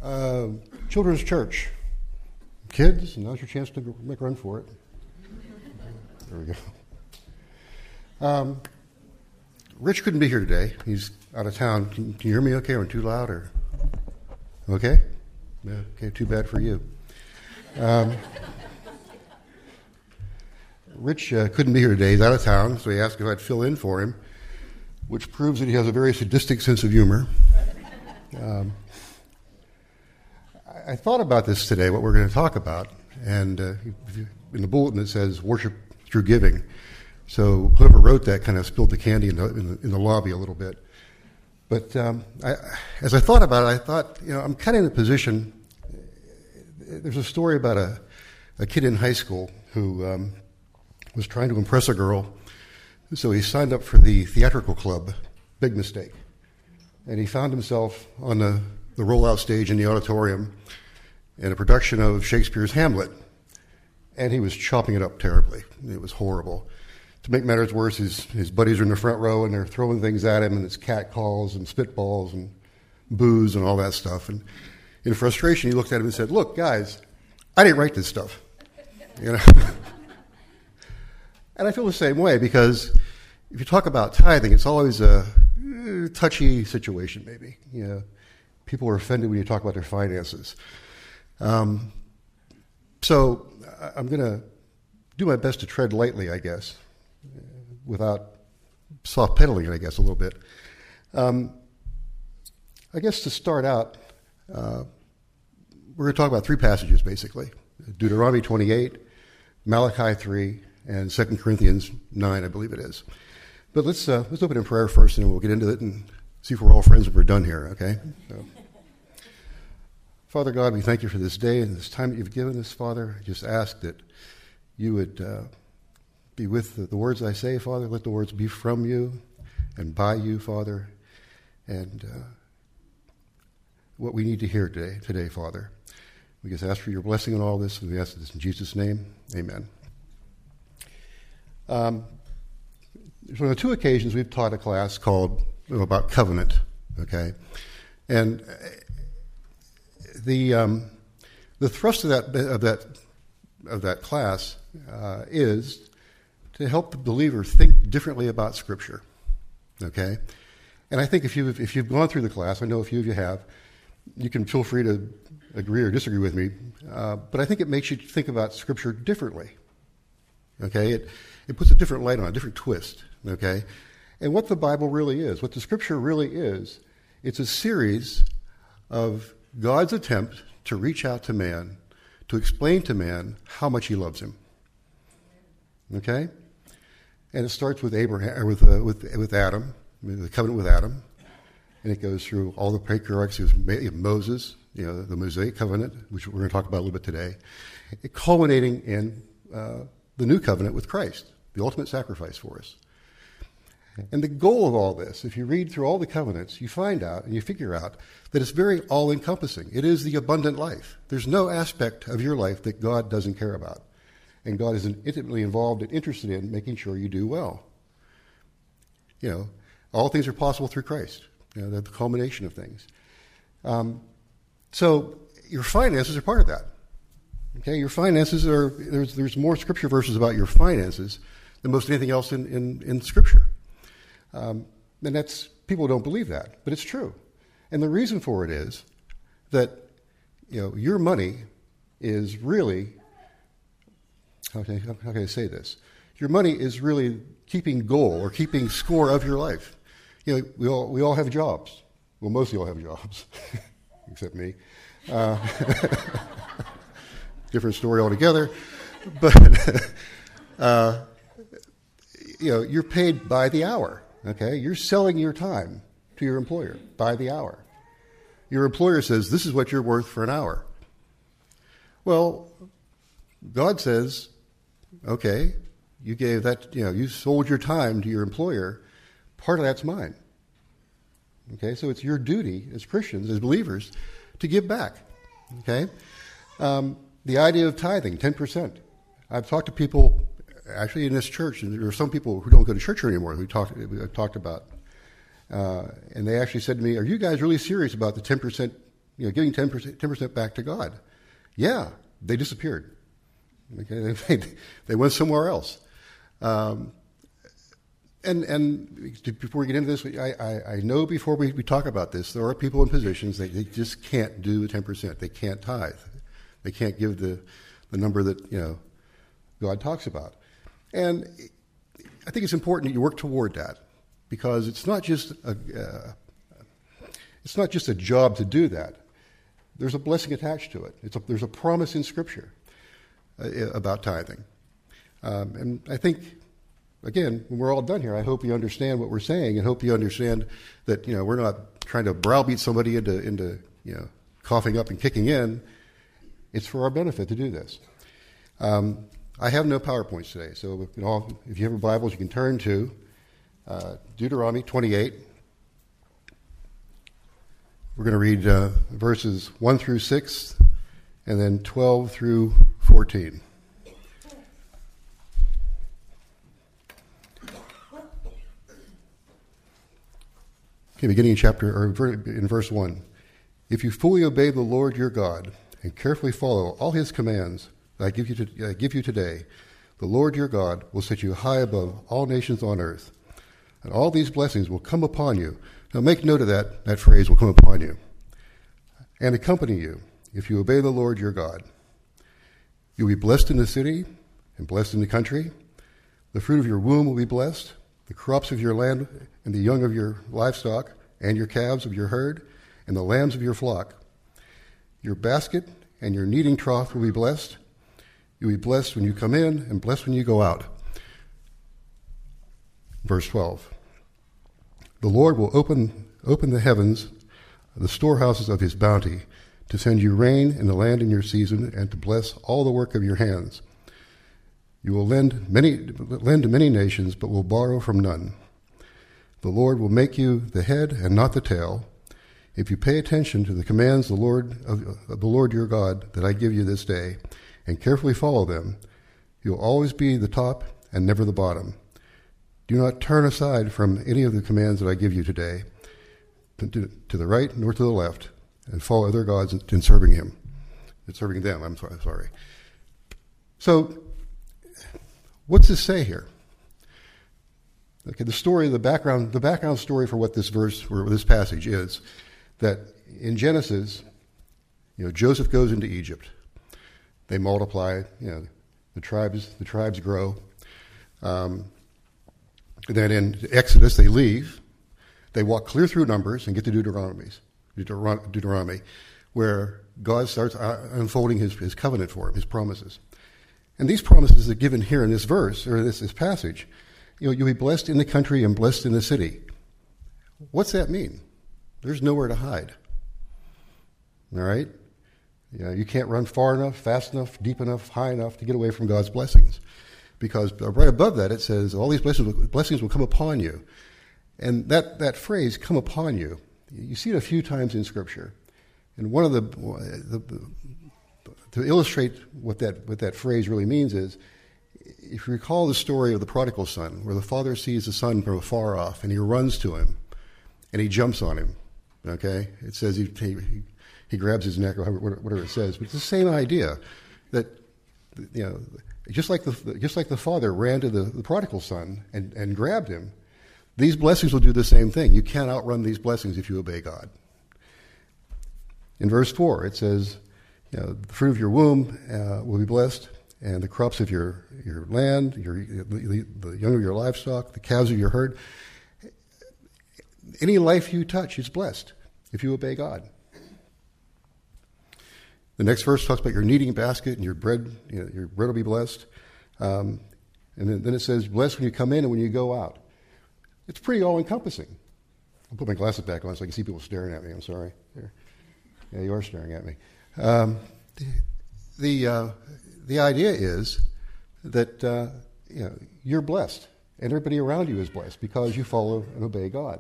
Children's Church. Kids, now's your chance to make a run for it. There we go. Rich couldn't be here today. He's out of town. Can you hear me okay? Am I too loud? Or okay? Yeah, okay, too bad for you. Rich couldn't be here today. He's out of town, so he asked if I'd fill in for him, which proves that he has a very sadistic sense of humor. I thought about this today, what we're going to talk about, and in the bulletin it says worship through giving. So whoever wrote that kind of spilled the candy in the lobby a little bit. But as I thought about it, I thought, I'm kind of in a position. There's a story about a kid in high school who was trying to impress a girl, so he signed up for the theatrical club. Big mistake. And he found himself on the rollout stage in the auditorium in a production of Shakespeare's Hamlet. And he was chopping it up terribly. It was horrible. To make matters worse, his buddies are in the front row and they're throwing things at him, and it's catcalls and spitballs and booze and all that stuff. And in frustration, he looked at him and said, "Look, guys, I didn't write this stuff." And I feel the same way, because if you talk about tithing, it's always a touchy situation, maybe. People are offended when you talk about their finances. So I'm going to do my best to tread lightly, I guess, without soft pedaling it, I guess, a little bit. I guess to start out, we're going to talk about three passages, basically. Deuteronomy 28, Malachi 3, and 2 Corinthians 9, I believe it is. But let's open in prayer first, and we'll get into it and see if we're all friends when we're done here, okay? So, Father God, we thank you for this day and this time that you've given us, Father. I just ask that you would be with the words I say, Father. Let the words be from you and by you, Father, and what we need to hear today, Father. We just ask for your blessing on all this, and we ask this in Jesus' name. Amen. On the two occasions we've taught a class called about covenant, okay, and the thrust of that class is to help the believer think differently about Scripture, okay, and I think if you've gone through the class, I know a few of you have, you can feel free to agree or disagree with me, but I think it makes you think about Scripture differently, okay. It puts a different light on it, a different twist, okay? And what the Bible really is, what the Scripture really is, it's a series of God's attempt to reach out to man, to explain to man how much he loves him, okay? And it starts with Abraham, with Adam, the covenant with Adam, and it goes through all the patriarchs. Moses, the Mosaic covenant, which we're going to talk about a little bit today, culminating in the new covenant with Christ, the ultimate sacrifice for us. And the goal of all this, if you read through all the covenants, you find out and you figure out that it's very all-encompassing. It is the abundant life. There's no aspect of your life that God doesn't care about. And God is intimately involved and interested in making sure you do well. All things are possible through Christ. The culmination of things. So your finances are part of that. Okay, your finances are, there's more Scripture verses about your finances than most anything else in Scripture. And people don't believe that, but it's true. And the reason for it is that, your money is really, how can I say this? Your money is really keeping goal or keeping score of your life. We all have jobs. Well, most of you all have jobs, except me. Different story altogether. But, you're paid by the hour, okay? You're selling your time to your employer by the hour. Your employer says, this is what you're worth for an hour. Well, God says, okay, you gave that, you sold your time to your employer. Part of that's mine. Okay, so it's your duty as Christians, as believers, to give back. Okay? The idea of tithing, 10%. I've talked to people, actually in this church, and there are some people who don't go to church anymore we talked about. And they actually said to me, are you guys really serious about the 10% giving 10% back to God. Yeah, they disappeared. Okay, they went somewhere else. And before we get into this, I know before we talk about this, there are people in positions that they just can't do 10%. They can't tithe. They can't give the number that God talks about. And I think it's important that you work toward that, because it's not just a job to do that. There's a blessing attached to it. There's a promise in Scripture about tithing. And I think, again, when we're all done here, I hope you understand what we're saying, and hope you understand that we're not trying to browbeat somebody into coughing up and kicking in. It's for our benefit to do this. I have no PowerPoints today, so if you have your Bibles, you can turn to Deuteronomy 28. We're going to read verses 1 through 6, and then 12 through 14. Okay, beginning in verse 1. If you fully obey the Lord your God and carefully follow all his commands that I give you today, the Lord your God will set you high above all nations on earth, and all these blessings will come upon you. Now make note of that phrase, will come upon you, and accompany you if you obey the Lord your God. You'll be blessed in the city and blessed in the country. The fruit of your womb will be blessed, the crops of your land and the young of your livestock and your calves of your herd and the lambs of your flock. Your basket and your kneading trough will be blessed. You'll be blessed when you come in and blessed when you go out. Verse 12. The Lord will open the heavens, the storehouses of his bounty, to send you rain in the land in your season and to bless all the work of your hands. You will lend to many nations, but will borrow from none. The Lord will make you the head and not the tail. If you pay attention to the commands of the Lord your God that I give you this day, and carefully follow them, you'll always be the top and never the bottom. Do not turn aside from any of the commands that I give you today, to the right nor to the left, and follow other gods in serving them. I'm sorry. So, what's this say here? Okay, the background story for what this verse or this passage is that in Genesis, Joseph goes into Egypt. They multiply. The tribes grow. Then in Exodus, they leave. They walk clear through Numbers and get to Deuteronomy, where God starts unfolding his covenant for him, his promises. And these promises are given here in this verse, or this passage. You'll be blessed in the country and blessed in the city. What's that mean? There's nowhere to hide. All right? You can't run far enough, fast enough, deep enough, high enough to get away from God's blessings. Because right above that it says, all these blessings will come upon you. And that phrase, come upon you, you see it a few times in Scripture. And one of to illustrate what that phrase really means is, if you recall the story of the prodigal son, where the father sees the son from afar off, and he runs to him, and he jumps on him. Okay, it says he grabs his neck or whatever it says, but it's the same idea that just like the father ran to the prodigal son and grabbed him, these blessings will do the same thing. You can't outrun these blessings if you obey God. In verse 4, it says, the fruit of your womb will be blessed, and the crops of your land, the young of your livestock, the calves of your herd. Any life you touch is blessed if you obey God. The next verse talks about your kneading basket and your bread. Your bread will be blessed. And then it says, blessed when you come in and when you go out. It's pretty all-encompassing. I'll put my glasses back on so I can see people staring at me. I'm sorry. There. Yeah, you are staring at me. The idea is that you're blessed, and everybody around you is blessed because you follow and obey God.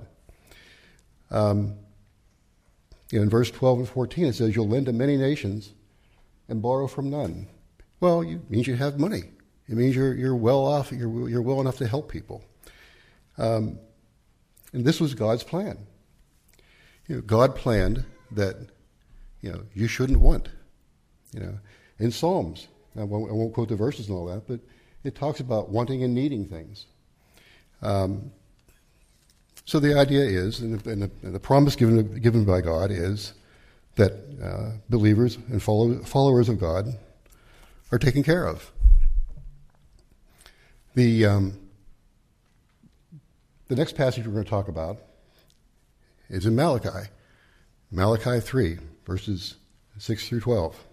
In verse 12 and 14, it says, you'll lend to many nations and borrow from none. Well, it means you have money. It means you're well off. You're well enough to help people. And this was God's plan. God planned that you shouldn't want. In Psalms, I won't quote the verses and all that, but it talks about wanting and needing things. So the idea is, and the promise given by God is that believers and followers of God are taken care of. The next passage we're going to talk about is in Malachi. Malachi 3, verses 6 through 12.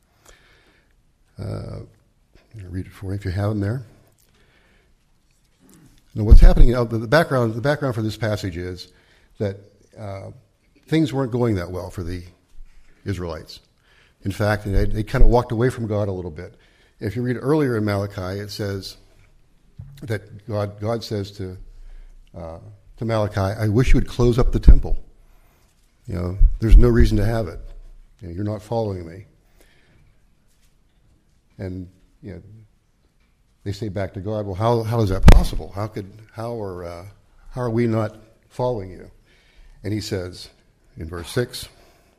I'll read it for you if you have them there. Now, what's happening? The background for this passage is that things weren't going that well for the Israelites. In fact, they kind of walked away from God a little bit. If you read earlier in Malachi, it says that God says to Malachi, "I wish you would close up the temple. There's no reason to have it. You're not following me." And they say back to God, "Well, how is that possible? How are we not following you?" And he says in verse 6,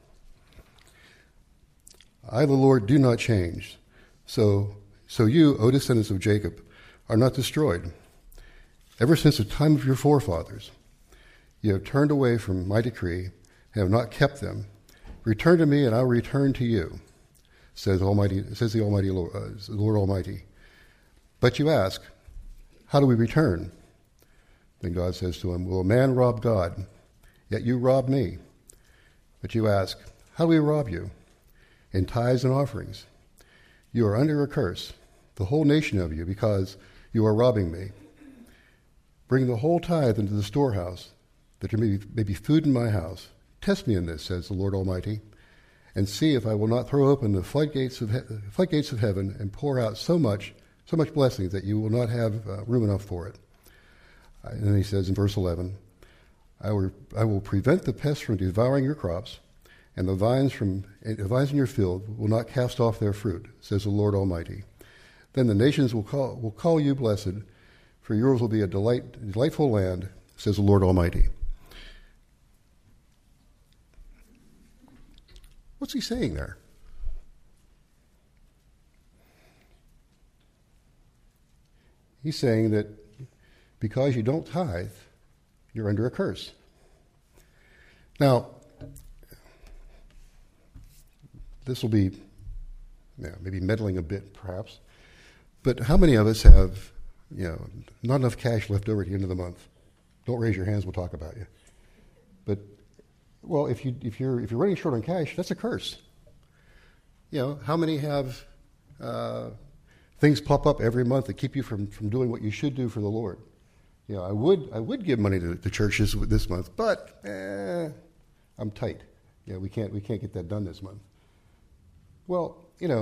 "I, the Lord, do not change. So you, O descendants of Jacob, are not destroyed. Ever since the time of your forefathers, you have turned away from my decree and have not kept them. Return to me, and I will return to you, says the Lord Almighty. But you ask, how do we return? Then God says to him, will a man rob God? Yet you rob me. But you ask, how do we rob you? In tithes and offerings. You are under a curse, the whole nation of you, because you are robbing me. Bring the whole tithe into the storehouse, that there may be food in my house. Test me in this, says the Lord Almighty, and see if I will not throw open the floodgates of heaven and pour out so much blessings that you will not have room enough for it. And then he says in verse 11, I will prevent the pests from devouring your crops, and the vines in your field will not cast off their fruit, says the Lord Almighty. Then the nations will call you blessed, for yours will be a delightful land, says the Lord Almighty. What's he saying there? He's saying that because you don't tithe, you're under a curse. Now, this will be maybe meddling a bit, perhaps, but how many of us have not enough cash left over at the end of the month? Don't raise your hands; we'll talk about you. But well, if you're running short on cash, that's a curse. How many have things pop up every month that keep you from doing what you should do for the Lord? I would give money to churches this month, but I'm tight. We can't get that done this month. Well,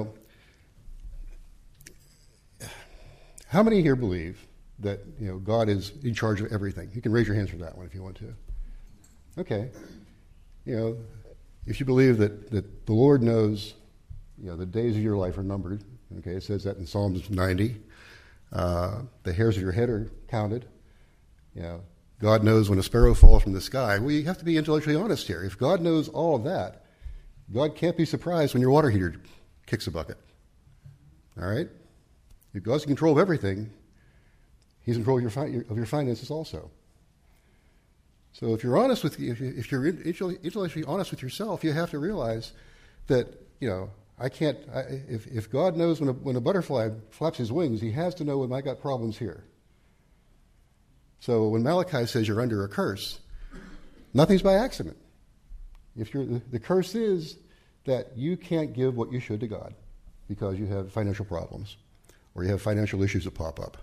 how many here believe that God is in charge of everything? You can raise your hands for that one if you want to. Okay. If you believe that the Lord knows, the days of your life are numbered. Okay, it says that in Psalms 90. The hairs of your head are counted. God knows when a sparrow falls from the sky. Well, you have to be intellectually honest here. If God knows all of that, God can't be surprised when your water heater kicks a bucket. All right? If God's in control of everything, He's in control of your finances also. So if you're honest if you're intellectually honest with yourself, you have to realize that I can't. If God knows when a butterfly flaps his wings, He has to know when I got problems here. So when Malachi says you're under a curse, nothing's by accident. The curse is that you can't give what you should to God because you have financial problems or you have financial issues that pop up.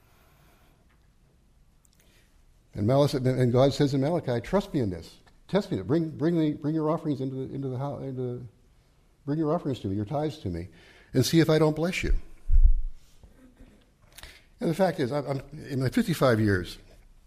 And God says in Malachi, trust me in this. Test me. Bring your offerings into the house. Bring your offerings to me, your tithes to me, and see if I don't bless you. And the fact is, I'm in my 55 years,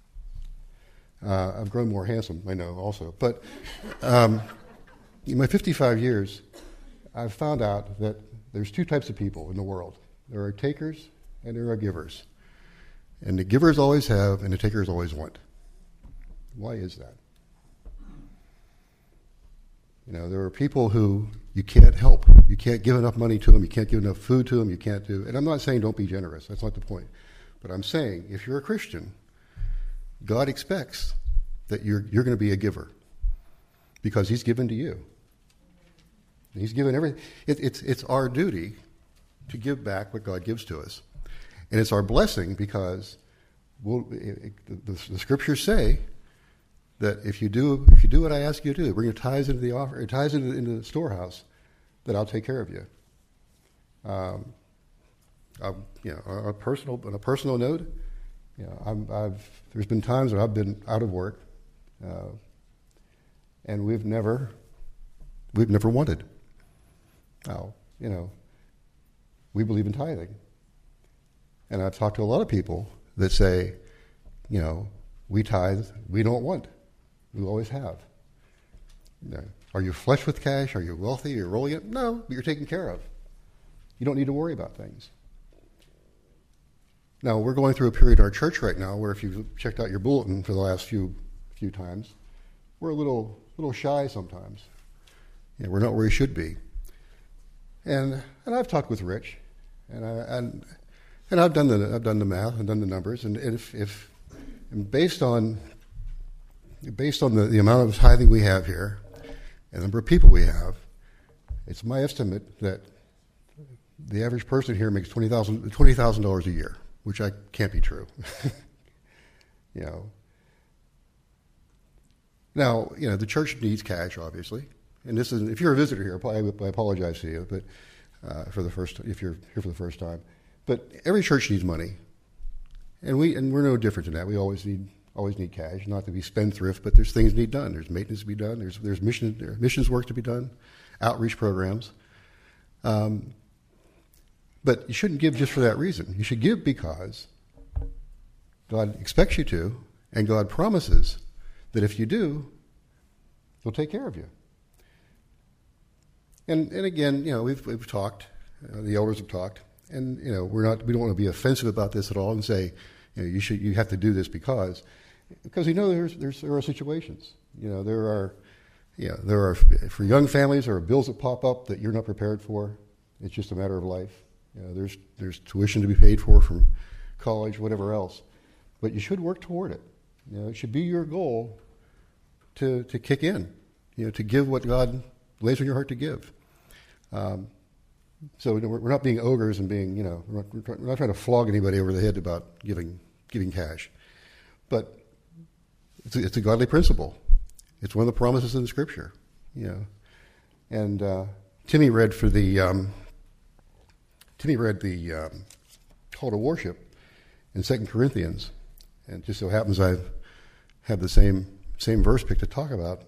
I've grown more handsome, I know, also. But in my 55 years, I've found out that there's two types of people in the world. There are takers and there are givers. And the givers always have, and the takers always want. Why is that? There are people who you can't help. You can't give enough money to them. You can't give enough food to them. You can't do. And I'm not saying don't be generous. That's not the point. But I'm saying if you're a Christian, God expects that you're going to be a giver because He's given to you. He's given everything. It's our duty to give back what God gives to us, and it's our blessing because the Scriptures say that if you do what I ask you to do, bring your tithes into the offer, tithes into the storehouse, that I'll take care of you. On a personal note, there's been times when I've been out of work, and we've never wanted. Now, we believe in tithing, and I've talked to a lot of people that say, we tithe, we don't want. We always have. Are you flush with cash? Are you wealthy? You're rolling it? No, but you're taken care of. You don't need to worry about things. Now, we're going through a period in our church right now where if you've checked out your bulletin for the last few times, we're a little shy sometimes. We're not where we should be. And I've talked with Rich, and I've done the math and done the numbers, and if based on the amount of tithing we have here, and the number of people we have, it's my estimate that the average person here makes $20,000 a year, which can't be true. Now, the church needs cash, obviously, and this is, if you're a visitor here, I apologize to you, but if you're here for the first time, but every church needs money, and we're no different than that. We always need cash, not to be spendthrift, but there's things need done. There's maintenance to be done. There's missions work to be done, outreach programs. But you shouldn't give just for that reason. You should give because God expects you to, and God promises that if you do, He'll take care of you. And again, we've talked, the elders have talked, and we don't want to be offensive about this at all and say, you have to do this because there are situations. There are for young families, there are bills that pop up that you're not prepared for. It's just a matter of life. There's tuition to be paid for from college, whatever else. But you should work toward it. It should be your goal to kick in, to give what God lays on your heart to give. So we're not being ogres and being, we're not trying to flog anybody over the head about giving cash. But it's a godly principle. It's one of the promises in the Scripture, And Timmy read the call to worship in 2 Corinthians, and it just so happens I have the same verse pick to talk about.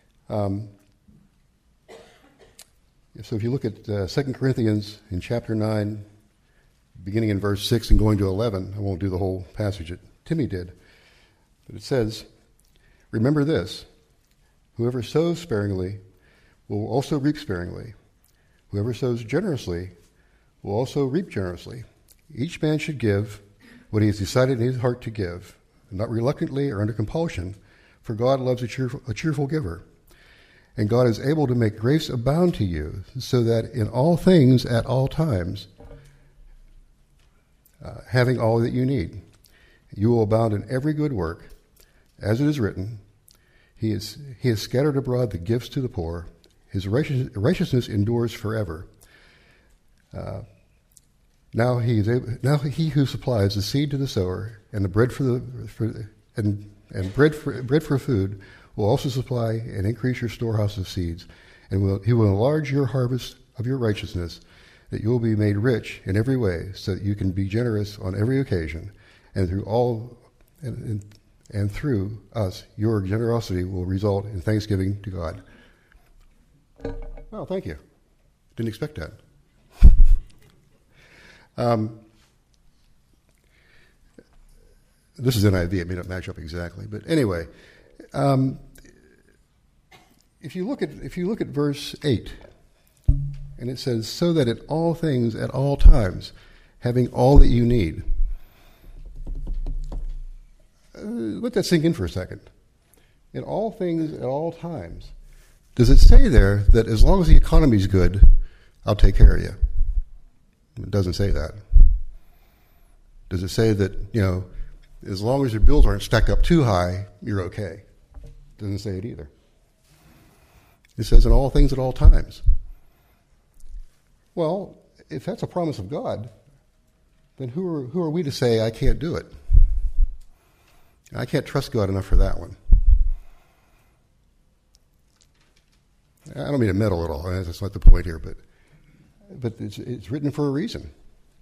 So if you look at 2 Corinthians in chapter 9, beginning in verse 6 and going to 11, I won't do the whole passage that Timmy did, but it says, "Remember this, whoever sows sparingly will also reap sparingly. Whoever sows generously will also reap generously. Each man should give what he has decided in his heart to give, not reluctantly or under compulsion, for God loves a cheerful giver. And God is able to make grace abound to you, so that in all things at all times, having all that you need, you will abound in every good work, as it is written, He has scattered abroad the gifts to the poor. His righteousness endures forever. Now he who supplies the seed to the sower and the bread bread for food will also supply and increase your storehouse of seeds, and he will enlarge your harvest of your righteousness, that you will be made rich in every way, so that you can be generous on every occasion, and through us, your generosity will result in thanksgiving to God." Well, thank you. Didn't expect that. This is NIV. It may not match up exactly, but anyway, if you look at verse 8, and it says, "So that in all things at all times, having all that you need." Let that sink in for a second. In all things at all times. Does it say there that as long as the economy's good, I'll take care of you? It doesn't say that. Does it say that, as long as your bills aren't stacked up too high, you're okay? It doesn't say it either. It says in all things at all times. Well, if that's a promise of God, then who are we to say I can't do it? I can't trust God enough for that one. I don't mean to meddle at all. That's not the point here, but it's written for a reason.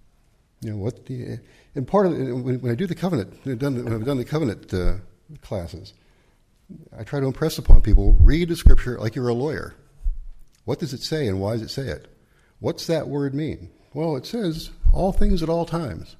And part of it, when I do the covenant, when I've done the covenant classes, I try to impress upon people: read the scripture like you're a lawyer. What does it say, and why does it say it? What's that word mean? Well, it says all things at all times.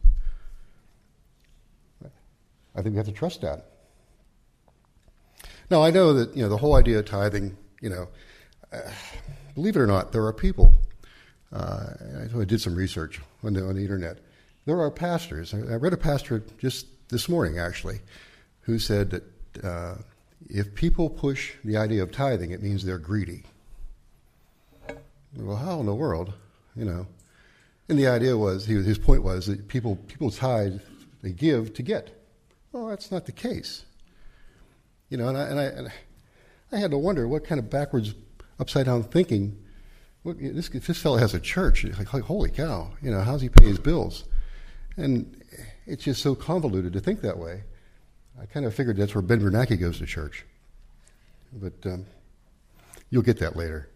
I think we have to trust that. Now, I know that the whole idea of tithing, believe it or not, there are people. I did some research on the internet. There are pastors. I read a pastor just this morning, actually, who said that if people push the idea of tithing, it means they're greedy. Well, how in the world, And the idea was, his point was that people tithe, they give to get. Well, that's not the case. And I had to wonder what kind of backwards, upside down thinking. This fellow has a church. Like, holy cow! How's he pay his bills? And it's just so convoluted to think that way. I kind of figured that's where Ben Bernanke goes to church, but you'll get that later.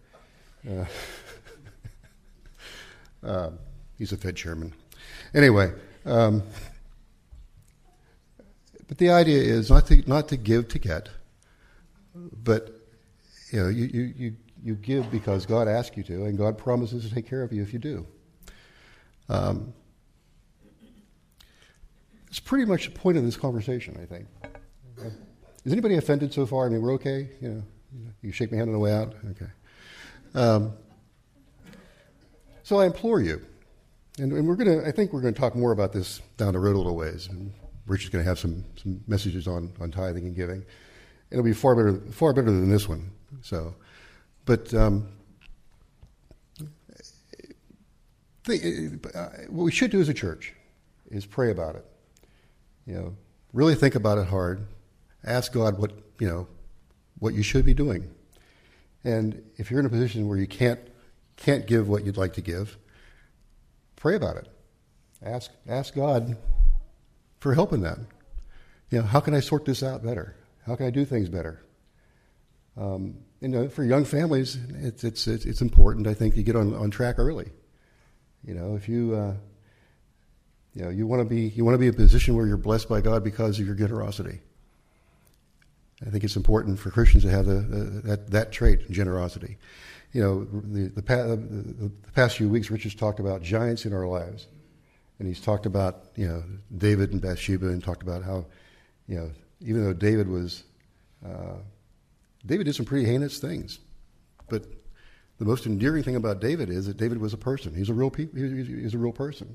He's a Fed chairman. Anyway, but the idea is not to give to get, but you give because God asked you to, and God promises to take care of you if you do. It's pretty much the point of this conversation, I think. Is anybody offended so far? I mean, we're okay? You shake my hand on the way out? Okay. So I implore you, and I think we're going to talk more about this down the road a little ways. And Rich is going to have some messages on tithing and giving. It'll be far better than this one. So, but what we should do as a church is pray about it. Really think about it hard. Ask God what you should be doing. And if you're in a position where you can't give what you'd like to give, pray about it. Ask God for help in that. How can I sort this out better? How can I do things better? For young families, it's important, I think, to get on track early. If you you want to be in a position where you're blessed by God because of your generosity. I think it's important for Christians to have that trait, generosity. The past few weeks, Rich has talked about giants in our lives, and he's talked about David and Bathsheba, and talked about how even though David did some pretty heinous things, but the most endearing thing about David is that David was a person. He's a real person.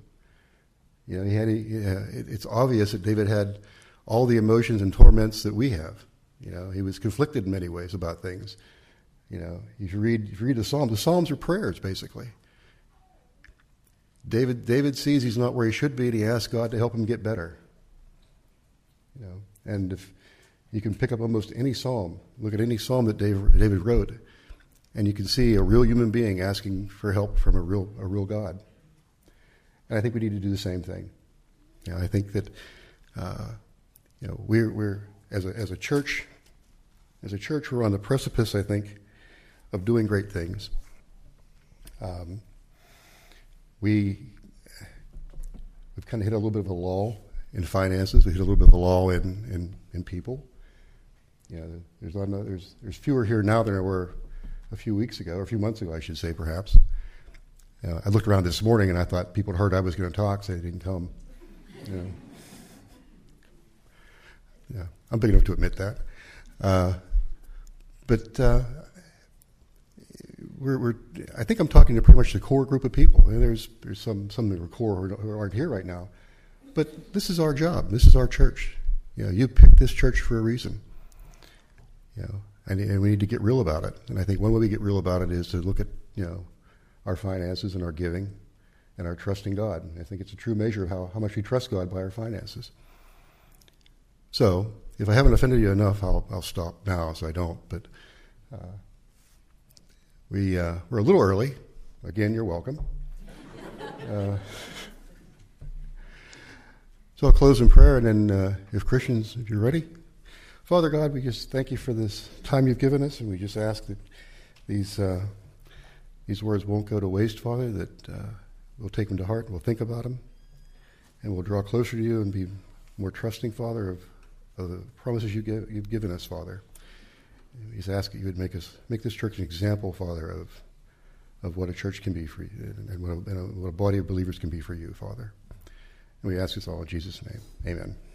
It's obvious that David had all the emotions and torments that we have. He was conflicted in many ways about things. If you read the Psalms are prayers, basically. David sees he's not where he should be, and he asks God to help him get better. And if you can pick up almost any psalm, look at any psalm that David wrote, and you can see a real human being asking for help from a real God. And I think we need to do the same thing. I think that we're as a church, we're on the precipice, I think, of doing great things. We've kind of hit a little bit of a lull in finances. We hit a little bit of a lull in people. There's fewer here now than there were a few weeks ago, or a few months ago, I should say, perhaps. I looked around this morning and I thought people had heard I was going to talk, so they didn't come. I'm big enough to admit that. But I think I'm talking to pretty much the core group of people. And there's some of the core who aren't here right now. But this is our job. This is our church. You picked this church for a reason. And we need to get real about it. And I think one way we get real about it is to look at, our finances and our giving and our trusting God. And I think it's a true measure of how much we trust God by our finances. So, if I haven't offended you enough, I'll stop now so I don't. But we're a little early. Again, you're welcome. So I'll close in prayer, and then if you're ready. Father God, we just thank you for this time you've given us, and we just ask that these words won't go to waste, Father, that we'll take them to heart, and we'll think about them, and we'll draw closer to you and be more trusting, Father, of the promises you've given us, Father. And we just ask that you would make this church an example, Father, of what a church can be for you, and what a body of believers can be for you, Father. And we ask this all in Jesus' name. Amen.